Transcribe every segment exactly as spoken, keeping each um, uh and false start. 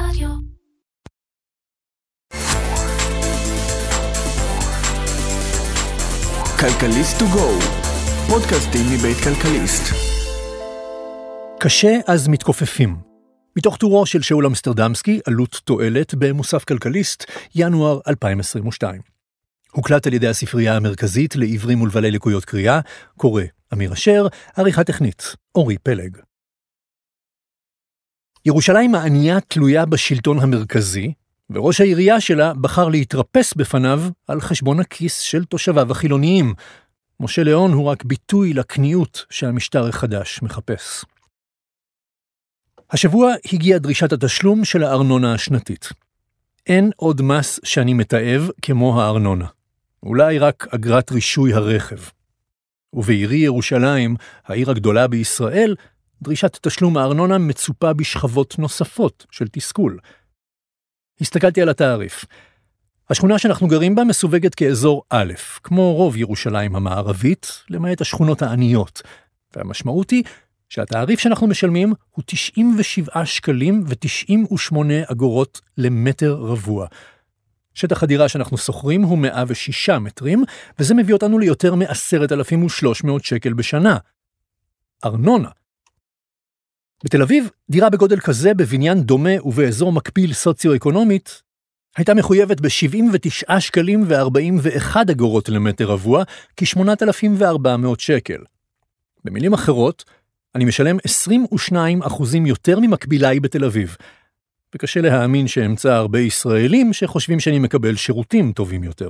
רדיו. כלכליסט טו גו, פודקאסטים מבית כלכליסט. קשה אז מתכופפים. מתוך טורו של שאול אמסטרדמסקי, עלות תועלת במוסף כלכליסט, ינואר אלפיים עשרים ושתיים. הוקלט על ידי הספרייה המרכזית לעיוורים ולבעלי לקויות קריאה, קורא אמיר אשר, עריכה טכנית, אורי פלג. ירושלים הענייה תלויה בשלטון המרכזי, וראש העירייה שלה בחר להתרפס בפניו על חשבון הכיס של תושביו החילוניים. משה ליאון הוא רק ביטוי לקניות שהמשטר החדש מחפש. השבוע הגיעה דרישת התשלום של הארנונה השנתית. אין עוד מס שאני מתאב כמו הארנונה. אולי רק אגרת רישוי הרכב. ובעירי ירושלים, העיר הגדולה בישראל, דרישת תשלום הארנונה מצופה בשכבות נוספות של תסכול. הסתכלתי על התעריף. השכונה שאנחנו גרים בה מסווגת כאזור א', כמו רוב ירושלים המערבית, למעט השכונות העניות. והמשמעות היא שהתעריף שאנחנו משלמים הוא תשעים ושבעה שקלים ו-תשעים ושמונה אגורות למטר רבוע. שטח הדירה שאנחנו שוכרים הוא מאה ושישה מטרים, וזה מביא אותנו ליותר מ-עשרת אלפים ושלוש מאות שקל בשנה. ארנונה. בתל אביב, דירה בגודל כזה בבניין דומה ובאזור מקביל סוציו-אקונומית, הייתה מחויבת ב-שבעים ותשעה שקלים ו-ארבעים ואחת אגורות למטר רבוע, כ-שמונת אלפים וארבע מאות שקל. במילים אחרות, אני משלם עשרים ושניים אחוזים יותר ממקביליי בתל אביב, וקשה להאמין שאמצא הרבה ישראלים שחושבים שאני מקבל שירותים טובים יותר.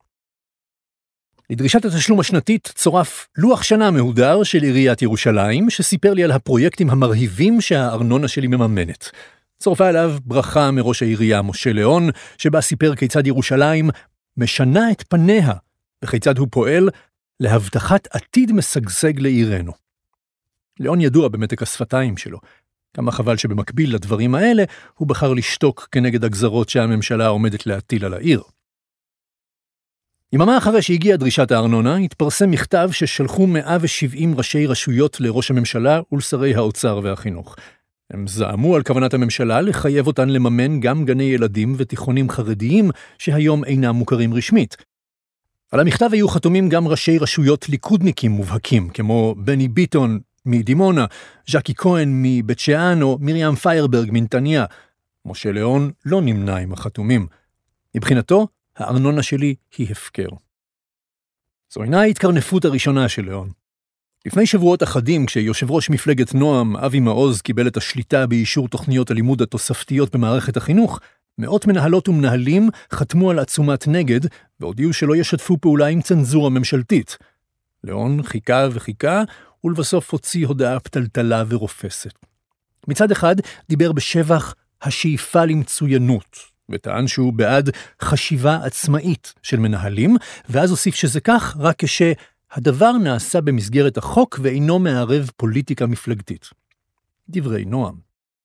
לדרישת התשלום השנתית צורף לוח שנה מהודר של עיריית ירושלים, שסיפר לי על הפרויקטים המרהיבים שהארנונה שלי מממנת. צורפה אליו ברכה מראש העירייה משה ליאון, שבה סיפר כיצד ירושלים משנה את פניה, וכיצד הוא פועל להבטחת עתיד משגשג לעירנו. ליאון ידוע במתק השפתיים שלו. כמה חבל שבמקביל לדברים האלה, הוא בחר לשתוק כנגד הגזרות שהממשלה עומדת להטיל על העיר. יממה אחרי שהגיעה דרישת הארנונה, התפרסם מכתב ששלחו מאה ושבעים ראשי רשויות לראש הממשלה ולשרי האוצר והחינוך. הם זעמו על כוונת הממשלה לחייב אותן לממן גם גני ילדים ותיכונים חרדיים שהיום אינם מוכרים רשמית. על המכתב היו חתומים גם ראשי רשויות ליכודניקים מובהקים, כמו בני ביטון מדימונה, ז'קי כהן מבית שאן או מרים פיירברג מנתניה. משה ליאון לא נמנה עם החתומים. מבחינתו, הארנונה שלי היא הפקר. זו אינה ההתקרנפות הראשונה של ליאון. לפני שבועות אחדים, כשיושב ראש מפלגת נועם, אבי מעוז, קיבל את השליטה באישור תוכניות הלימוד התוספתיות במערכת החינוך, מאות מנהלות ומנהלים חתמו על עצומת נגד, והודיעו שלא ישתפו פעולה עם צנזורה ממשלתית. ליאון חיכה וחיכה, ולבסוף הוציא הודעה פתלתלה ורופסת. מצד אחד דיבר בשבח השאיפה למצוינות, וטען שהוא בעד חשיבה עצמאית של מנהלים, ואז הוסיף שזה כך רק כשהדבר נעשה במסגרת החוק ואינו מערב פוליטיקה מפלגתית. דברי נועם.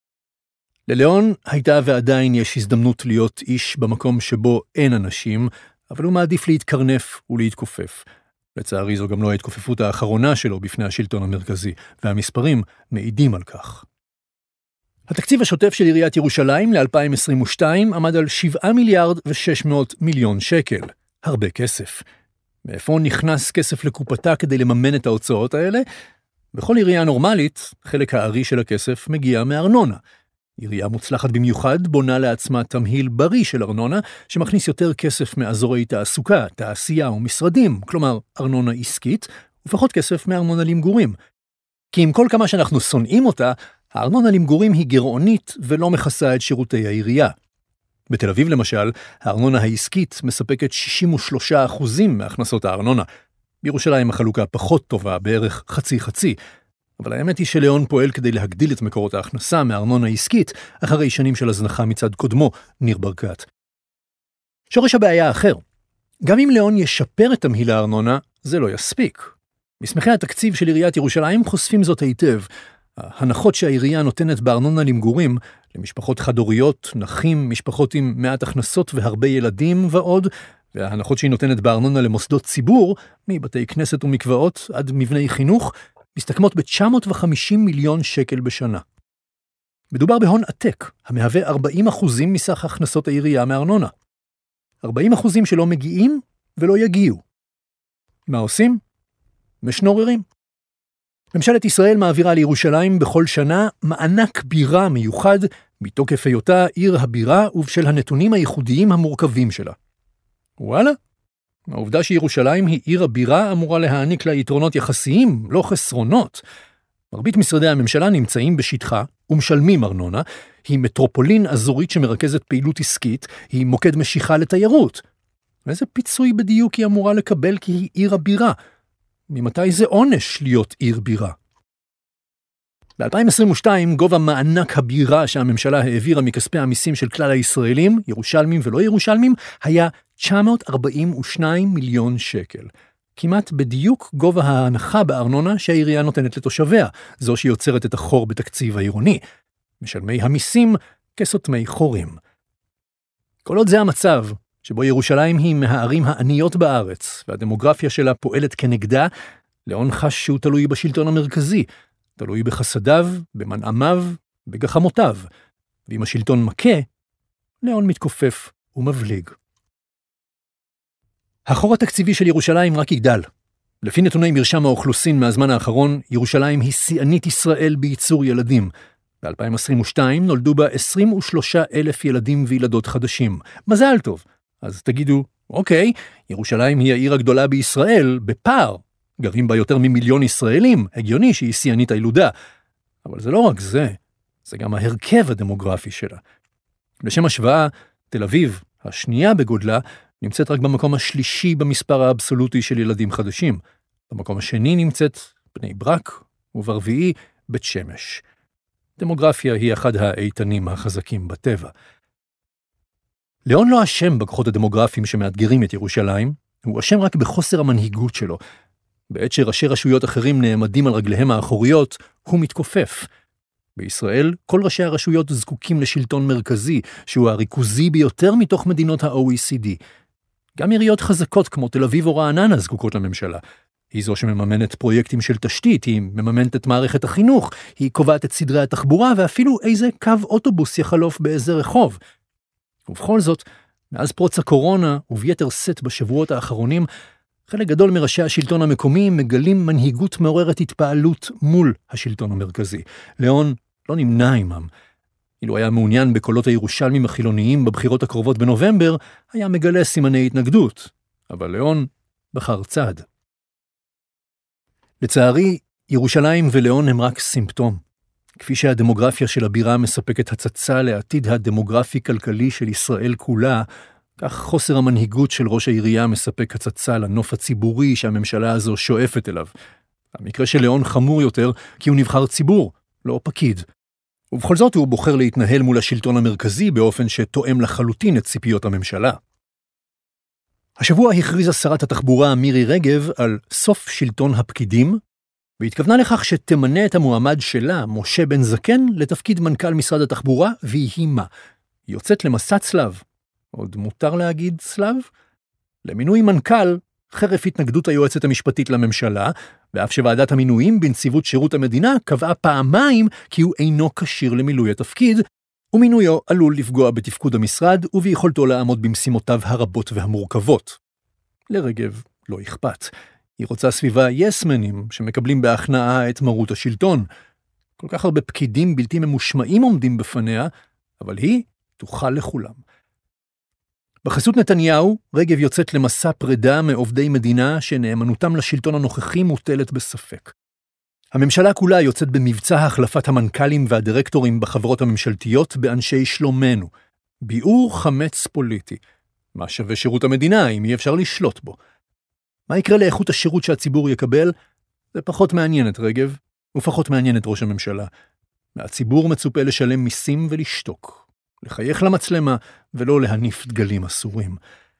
לליאון הייתה ועדיין יש הזדמנות להיות איש במקום שבו אין אנשים, אבל הוא מעדיף להתקרנף ולהתכופף. לצערי זו גם לא ההתכופפות האחרונה שלו בפני השלטון המרכזי, והמספרים מעידים על כך. התקציב השוטף של עיריית ירושלים ל-אלפיים עשרים ושתיים עמד על שבעה מיליארד ושש מאות מיליון שקל. הרבה כסף. מאיפה נכנס כסף לקופתה כדי לממן את ההוצאות האלה? בכל עירייה נורמלית, חלק הארי של הכסף מגיע מארנונה. עירייה מוצלחת במיוחד בונה לעצמה תמהיל בריא של ארנונה, שמכניס יותר כסף מאזורי תעסוקה, תעשייה ומשרדים, כלומר ארנונה עסקית, ופחות כסף מארנונה למגורים. כי עם כל כמה שאנחנו שונאים אותה, הארנונה למגורים היא גרעונית ולא מכסה את שירותי העירייה. בתל אביב למשל, הארנונה העסקית מספקת שישים ושלושה אחוזים מהכנסות הארנונה. בירושלים החלוקה פחות טובה, בערך חצי חצי. אבל האמת היא שליאון פועל כדי להגדיל את מקורות ההכנסה מארנונה עסקית, אחרי שנים של הזנחה מצד קודמו, ניר ברקת. שורש הבעיה אחר. גם אם ליאון ישפר את תמהיל הארנונה, זה לא יספיק. מסמכי התקציב של עיריית ירושלים חושפים זאת היטב. ההנחות שהעירייה נותנת בארנונה למגורים, למשפחות חד-הוריות, נכים, משפחות עם מעט הכנסות והרבה ילדים ועוד, וההנחות שהיא נותנת בארנונה למוסדות ציבור, מבתי כנסת ומקוואות עד מבני חינוך, מסתכמות ב-תשע מאות וחמישים מיליון שקל בשנה. מדובר בהון עתק, המהווה ארבעים אחוזים מסך הכנסות העירייה מארנונה. ארבעים אחוזים שלא מגיעים ולא יגיעו. מה עושים? משנוררים. ממשלת ישראל מעבירה לירושלים בכל שנה מענק בירה מיוחד, מתוקף היותה עיר הבירה ובשל הנתונים הייחודיים המורכבים שלה. וואלה, העובדה שירושלים היא עיר הבירה אמורה להעניק לה יתרונות יחסיים, לא חסרונות. מרבית משרדי הממשלה נמצאים בשטחה ומשלמים ארנונה, היא מטרופולין אזורית שמרכזת פעילות עסקית, היא מוקד משיכה לתיירות. איזה פיצוי בדיוק היא אמורה לקבל כי היא עיר הבירה? ממתי זה עונש להיות עיר בירה? ב-אלפיים עשרים ושתיים גובה מענק הבירה שהממשלה העבירה מכספי המיסים של כלל הישראלים, ירושלמים ולא ירושלמים, היה תשע מאות ארבעים ושניים מיליון שקל. כמעט בדיוק גובה ההנחה בארנונה שהעירייה נותנת לתושביה, זו שיוצרת את החור בתקציב העירוני. משלמי המיסים כסותמי חורים. כל עוד זה המצב, שבו ירושלים היא מהערים העניות בארץ, והדמוגרפיה שלה פועלת כנגדה, לאון חש שהוא תלוי בשלטון המרכזי, תלוי בחסדיו, במנעמיו, בגחמותיו, ואם השלטון מכה, לאון מתכופף ומבליג. החור התקציבי של ירושלים רק יגדל. לפי נתוני מרשם האוכלוסין מהזמן האחרון, ירושלים היא שיאנית ישראל בייצור ילדים. ב-אלפיים עשרים ושתיים נולדו בה עשרים ושלושה אלף ילדים וילדות חדשים. מזל טוב. אז תגידו, אוקיי, ירושלים היא העיר הגדולה בישראל, בפער. גרים בה יותר ממיליון ישראלים, הגיוני שהיא שיאנית הילודה. אבל זה לא רק זה, זה גם ההרכב הדמוגרפי שלה. לשם השוואה, תל אביב, השנייה בגודלה, נמצאת רק במקום השלישי במספר האבסולוטי של ילדים חדשים. במקום השני נמצאת בני ברק, וברביעי בית שמש. דמוגרפיה היא אחד האיתנים החזקים בטבע. לאון לא אשם בכוחות הדמוגרפיים שמאתגרים את ירושלים, הוא אשם רק בחוסר המנהיגות שלו. בעת שראשי רשויות אחרים נעמדים על רגליהם האחוריות, הוא מתכופף. בישראל, כל ראשי הרשויות זקוקים לשלטון מרכזי, שהוא הריכוזי ביותר מתוך מדינות ה-או אי סי די. גם עיריות חזקות כמו תל אביב או רעננה זקוקות לממשלה. היא זו שמממנת פרויקטים של תשתית, היא מממנת את מערכת החינוך, היא קובעת את סדרי התחבורה ואפילו איזה קו אוטובוס יחלוף באיזה רחוב. ובכל זאת, מאז פרוץ הקורונה וביתר שאת בשבועות האחרונים, חלק גדול מראשי השלטון המקומי מגלים מנהיגות מעוררת התפעלות מול השלטון המרכזי. לאון לא נמנע עמם. אילו היה מעוניין בקולות הירושלמים החילוניים בבחירות הקרובות בנובמבר, היה מגלה סימני התנגדות. אבל לאון בחר צד. לצערי, ירושלים ולאון הם רק סימפטום. כפי שהדמוגרפיה של הבירה מספקת הצצה לעתיד הדמוגרפי-כלכלי של ישראל כולה, כך חוסר המנהיגות של ראש העירייה מספק הצצה לנוף הציבורי שהממשלה הזו שואפת אליו. המקרה של לאון חמור יותר כי הוא נבחר ציבור, לא פקיד. ובכל זאת הוא בוחר להתנהל מול השלטון המרכזי באופן שתואם לחלוטין את ציפיות הממשלה. השבוע הכריזה שרת התחבורה מירי רגב על סוף שלטון הפקידים, והתכוונה לכך שתמנה את המועמד שלה, משה בן זקן, לתפקיד מנכ"ל משרד התחבורה, והיא מה? היא יוצאת למסע צלב. עוד מותר להגיד צלב? למינוי מנכ"ל, חרף התנגדות היועצת המשפטית לממשלה, ואף שוועדת המינויים בנציבות שירות המדינה קבעה פעמיים כי הוא אינו כשיר למילוי התפקיד, ומינויו עלול לפגוע בתפקוד המשרד וביכולתו לעמוד במשימותיו הרבות והמורכבות. לרגב לא אכפת. היא רוצה סביבה יסמנים שמקבלים בהכנעה את מרות השלטון. כל כך הרבה פקידים בלתי ממושמעים עומדים בפניה, אבל היא תוכל לכולם. בחסות נתניהו, רגב יוצאת למסע פרידה מעובדי מדינה שנאמנותם לשלטון הנוכחי מוטלת בספק. הממשלה כולה יוצאת במבצע החלפת המנכ"לים והדירקטורים בחברות הממשלתיות באנשי שלומנו. ביאור חמץ פוליטי. מה שווה שירות המדינה אם אי אפשר לשלוט בו? מה יקרה לאיכות השירות שהציבור יקבל? זה פחות מעניין את רגב, ופחות מעניין את ראש הממשלה. מהציבור מצופה לשלם מיסים ולשתוק. לחייך למצלמה ולא להניף דגלים אסורים.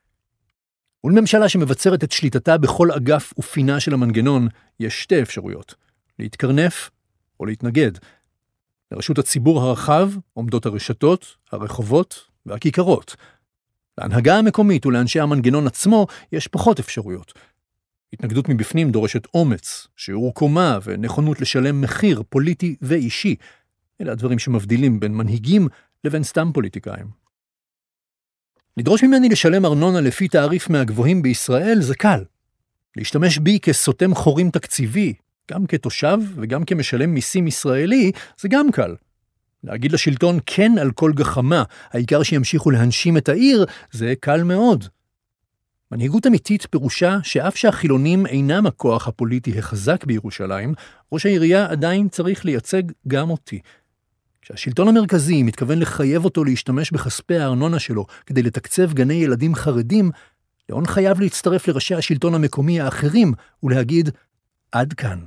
ולממשלה שמבצרת את שליטתה בכל אגף ופינה של המנגנון, יש שתי אפשרויות. להתקרנף או להתנגד. לרשות הציבור הרחב עומדות הרשתות, הרחובות והכיכרות. להנהגה המקומית ולאנשי המנגנון עצמו יש פחות אפשרויות. התנגדות מבפנים דורשת אומץ, שיעור קומה ונכונות לשלם מחיר פוליטי ואישי. אלה הדברים שמבדילים בין מנהיגים לבין סתם פוליטיקאים. לדרוש ממני לשלם ארנונה לפי תעריף מהגבוהים בישראל זה קל. להשתמש בי כסותם חורים תקציבי, גם כתושב וגם כמשלם מיסים ישראלי, זה גם קל. להגיד לשלטון כן על כל גחמה, העיקר שימשיכו להנשים את העיר, זה קל מאוד. מנהיגות אמיתית פירושה שאף שהחילונים אינם הכוח הפוליטי החזק בירושלים, ראש העירייה עדיין צריך לייצג גם אותי. כשהשלטון המרכזי מתכוון לחייב אותו להשתמש בכספי הארנונה שלו כדי לתקצב גני ילדים חרדים, ליאון חייב להצטרף לראשי השלטון המקומי האחרים ולהגיד, עד כאן.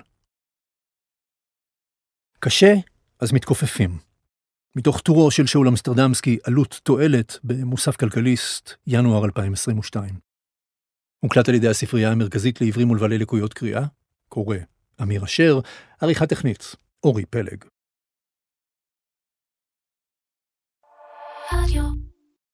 קשה, אז מתכופפים. מתוך טורו של שאול אמסטרדמסקי, עלות תועלת במוסף כלכליסט, ינואר אלפיים עשרים ושתיים. מוקלט על ידי הספרייה המרכזית לעברים ולבעלי לקויות קריאה, קורא אמיר אשר, עריכה טכנית, אורי פלג. רדיו